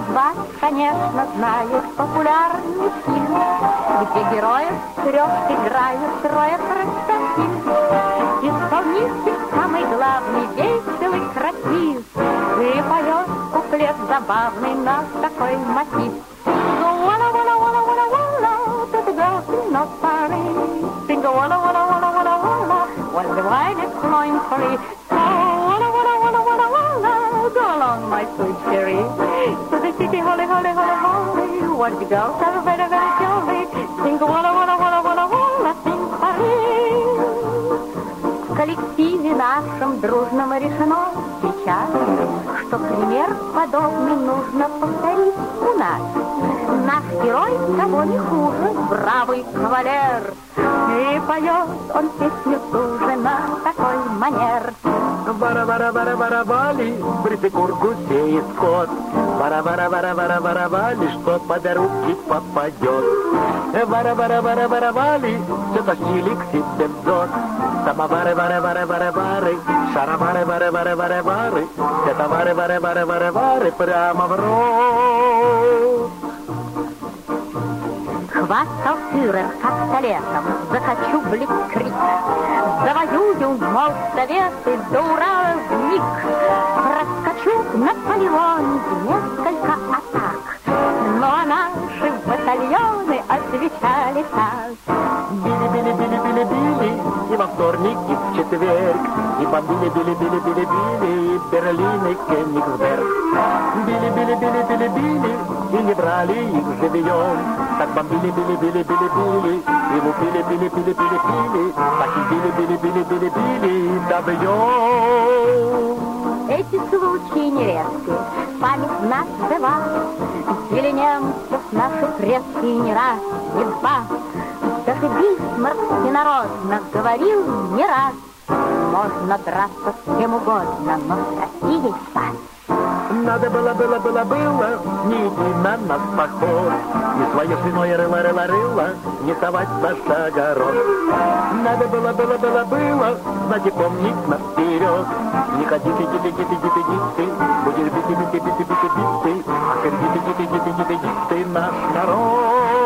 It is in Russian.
вас, конечно, знают популярный фильм, где героев трех играют трое простаков. Исполнитель самый главный, веселый, красив, и поет куплет забавный на такой мотив. Walla, walla, walla, walla, walla, to the girls in the party. Sing a walla, walla, walla, walla, walla, while the wine is flowing free. So walla, walla, walla, walla, walla, go along, my sweet cherry. To the city, holly, holly, holly, holly, where the girls are very, very jolly. Sing a walla, walla, walla, walla, walla, sing Paris. В коллективе нашем дружном решено сейчас, что пример подобный нужно повторить у нас. Наш герой того не хуже, бравый кавалер, и поет он песню тоже на такой манер. Вара-вара-вара-вара-вали, бритый гусей и скот. Вара-вара-вара-вара-вара-вали, что под руки попадет. Вара-вара-вара-вара-вали, все тащили к себе в зод. Самовары-вары-вары-вары-вары, шаровары-вары-вары-вары-вары, это вары-вары-вары-вары-вары прямо в рот. Хвастал фюрер как-то летом, захочу блицкриг, завоюю, мол, советы до Урала вмиг, проскочу Наполеон в несколько атак, но наши батальоны отвечали так. Били-били-били-били-били, и во вторник, и в четверг, и бомбили-били-били-били-били, и Берлин, и Кенигсберг. Били-били-били-били-били, и не брали их живьем, так бомбили-били-били-били-били, и лупили-били-били-били-били, так и били-били-били-били-били, добьем. Эти случаи нередки, память нас жива, били немцев наши предки не раз, не два. Даже Бисмарк всенародно говорил не раз: можно драться с кем угодно, но с Россией спать. Надо было, не иди на нас поход, и свое свиное рыло, не совать наш огород. Надо было, знать и помнить наперед. Не ходи, ты, будешь бить, а ты наш народ.